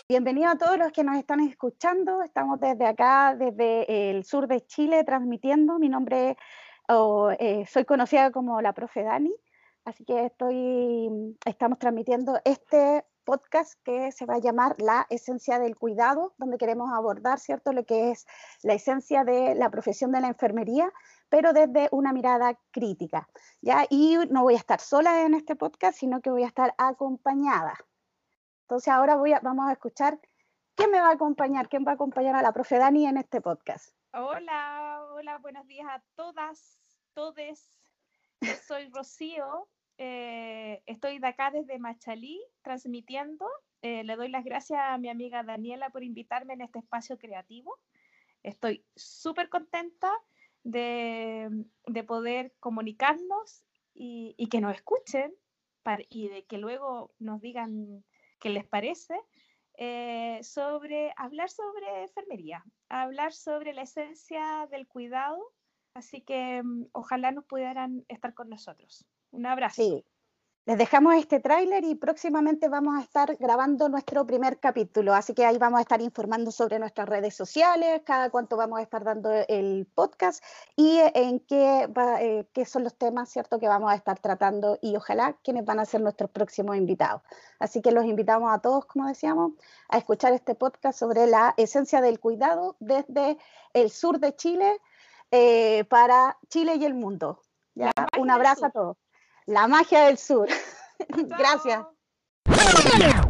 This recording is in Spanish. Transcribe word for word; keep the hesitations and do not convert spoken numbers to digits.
Bienvenidos a todos los que nos están escuchando. Estamos desde acá, desde el sur de Chile, transmitiendo. Mi nombre, oh, eh, soy conocida como la profe Dani, así que estoy, estamos transmitiendo este podcast que se va a llamar La Esencia del Cuidado, donde queremos abordar, ¿cierto?, lo que es la esencia de la profesión de la enfermería, pero desde una mirada crítica, ¿ya? Y no voy a estar sola en este podcast, sino que voy a estar acompañada. Entonces ahora voy a, vamos a escuchar quién me va a acompañar, quién va a acompañar a la profe Dani en este podcast. Hola, hola, buenos días a todas, todes. Yo soy Rocío, eh, estoy de acá desde Machalí transmitiendo. Eh, le doy las gracias a mi amiga Daniela por invitarme en este espacio creativo. Estoy súper contenta de, de poder comunicarnos y, y que nos escuchen para, y de que luego nos digan qué les parece. Eh, sobre hablar sobre enfermería, hablar sobre la esencia del cuidado, así que um, ojalá nos pudieran estar con nosotros. Un abrazo. Sí, les dejamos este tráiler y próximamente vamos a estar grabando nuestro primer capítulo, así que ahí vamos a estar informando sobre nuestras redes sociales, cada cuánto vamos a estar dando el podcast y en qué, va, eh, qué son los temas, ¿cierto?, que vamos a estar tratando y ojalá quiénes van a ser nuestros próximos invitados. Así que los invitamos a todos, como decíamos, a escuchar este podcast sobre la esencia del cuidado desde el sur de Chile eh, para Chile y el mundo. ¿Ya? Un abrazo a todos. La magia del sur. Gracias. Chao.